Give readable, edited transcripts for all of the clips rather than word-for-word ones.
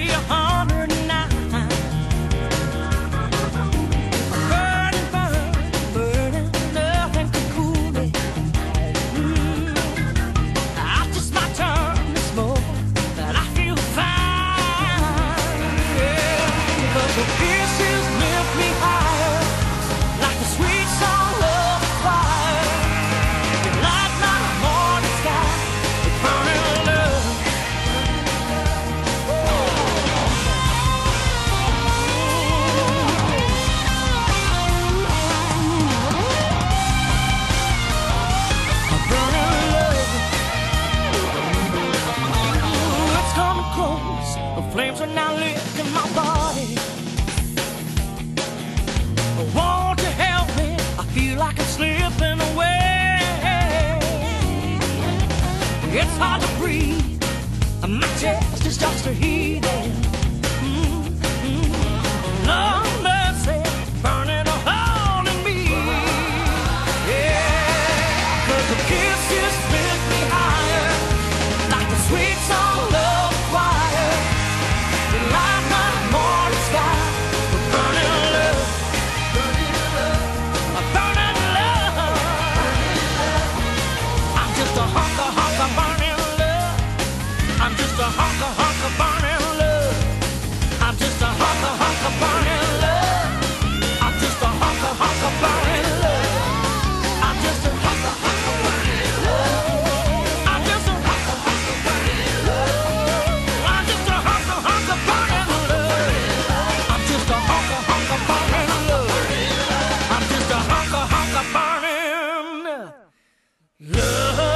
be 109. Burning, burning, burning, nothing can cool me. I just my turn to smoke, and I feel fine. Yeah, because your kisses lift me higher, like the sweet song of a choir. You light my morning sky with burning love. Burning love. Ooh, it's coming close. The flames are now lit in my body. Won't you help me? I feel like I'm slipping away. It's hard to breathe. My chest is just a heaving. Lord mercy, burning a hole in me. Yeah, 'cause the kisses lift me higher, like the sweet song of a choir. You light my morning sky with burning love. Burning love. I'm just a hunk of burning love. I'm just a hunk of burning love. I'm just a hunk of burning love. I'm just a hunk of burning love. I'm just a hunk of burning love. I'm just a hunk of burning love. I'm just a hunk of burning love. I'm just a hunk of burning love. I'm just a hunk of burning love.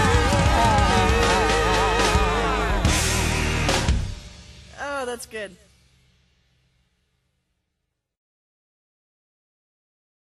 Oh, that's good.